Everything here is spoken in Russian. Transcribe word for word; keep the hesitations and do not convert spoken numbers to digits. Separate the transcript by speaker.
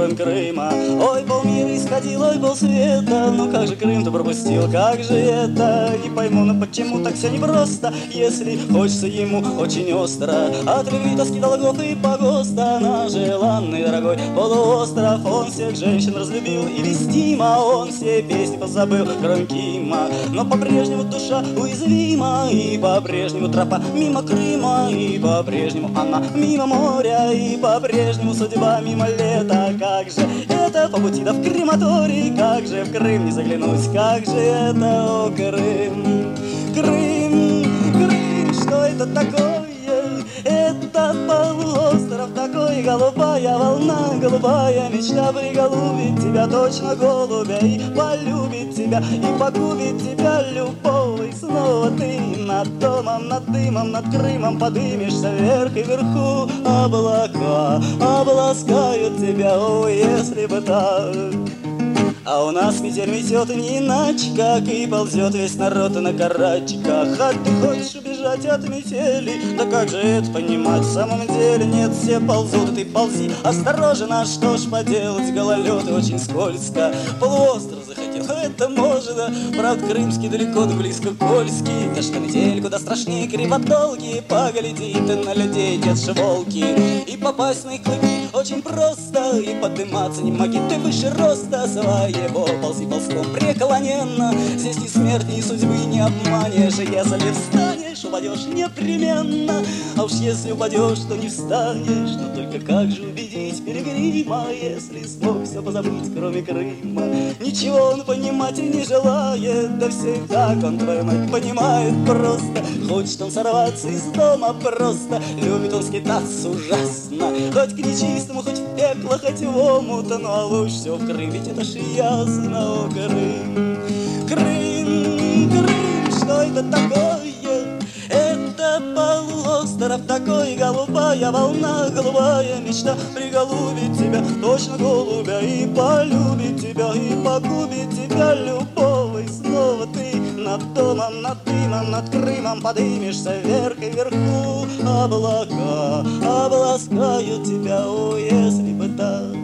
Speaker 1: кроме Крыма. Ой, полмира исходил, ой, полсвета, ну как же Крым-то пропустил, как же это? Не пойму, ну почему так все непросто, если хочется ему очень остро. От любви, тоски, долгов и погоста на желанный дорогой полуостров. Он всех женщин разлюбил и вестимо, он все песни позабыл, кроме Кима. Но по-прежнему душа уязвима, и по-прежнему тропа мимо Крыма, и по-прежнему она мимо моря, и по-прежнему судьба мимо лета. Как же это по пути да в крематорий, как же в Крым не заглянуть, как же это, о, Крым, Крым, Крым, что это такое? Это полуостров такой, голубая волна, голубая мечта приголубит тебя, точно голубя, и полюбит тебя, и погубит тебя любовь. Снова ты над домом, над дымом, над Крымом подымешься вверх, и вверху облака обласкают тебя, о, если бы так. А у нас метель метет не иначе, как и ползет весь народ на карачках. А ты хочешь убежать от метели? Да как же это понимать? В самом деле нет, все ползут, и ты ползи осторожно, что ж поделать, гололед очень скользко. Полуостров захотел, это можно, правда крымский далеко, да близко кольский. Да что метель куда страшнее криводолги, погляди ты на людей, детши волки. И попасть на их клыки очень просто, и подниматься не моги ты выше роста своего. Ползи ползком преклоненно, здесь ни смерть, ни судьбы не обманешь. Если встанешь, упадешь непременно, а уж если упадешь, то не встанешь. Но только как же убедить пилигрима, если смог все позабыть, кроме Крыма? Ничего он понимать и не желает, да все и так он, твою мать, понимает просто. Хочет он сорваться из дома просто, любит он скитаться ужасно, хоть к нечистому, хоть в пекло, хоть в омут, ну а лучше всего в Крым, ведь это ж ясно, о, Крым, Крым, Крым, что это такое? Это полуостров такой, голубая волна, голубая мечта приголубит тебя, точно голубя, и полюбит тебя, и погубит тебя любовь. И снова ты над домом, над дымом, над Крымом подымешься вверх, и вверху облака обласкают тебя, о, если бы так.